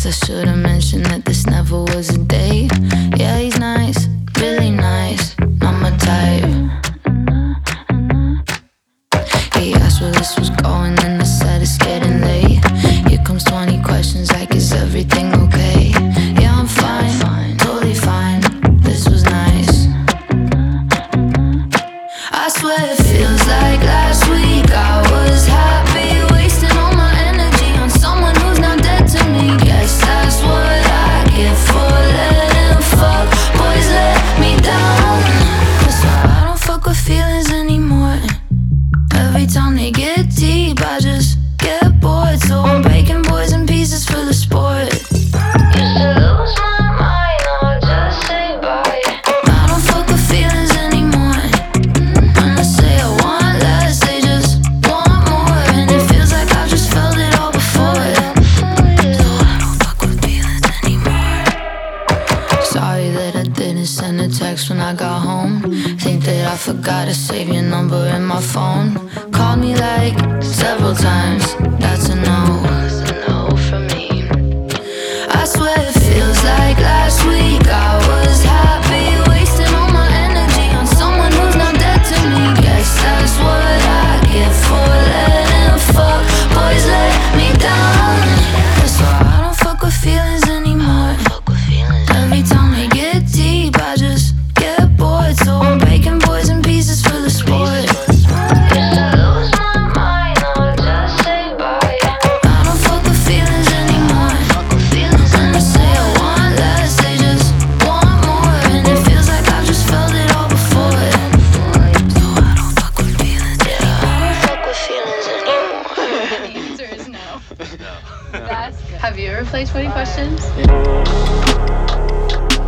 I should've mentioned that this never was a date. Yeah, he's nice, really nice, not my type. He asked where this was going and I said it's getting late. Here comes 20 questions like, is everything okay? Yeah, I'm fine, totally fine, this was nice. I swear it feels like last week I was happy, wasting all my energy on someone who's now dead to me. Guess that's what I get for letting fuck boys let me down. That's why I don't fuck with feelings anymore. Every time they get deep, I just get bored. So I'm breaking boys in pieces for the sport. Used to lose my mind, now I just say bye. I don't fuck with feelings anymore. When I say I want less, they just want more. And it feels like I've just felt it all before. So I don't fuck with feelings anymore. Sorry that I didn't send a text when I got home. Think that I forgot to save your number in my phone. Called me like several times, that's a no. That's a no from me. I swear it feels like last week I was happy, wasting all my energy on someone who's not dead to me. Guess that's what I get for letting fuck boys let me down. That's why I don't fuck with feelings anymore. Every time they get deep, I just get bored. So I'm breaking boys in pieces for the sport. Used to lose my mind, now I just say bye. I don't fuck with feelings anymore. When I say I want less, they just want more. And it feels like I've just felt it all before. So I don't fuck with feelings anymore. I don't fuck with feelings anymore. The answer is no. That's good. Have you ever played 20 questions?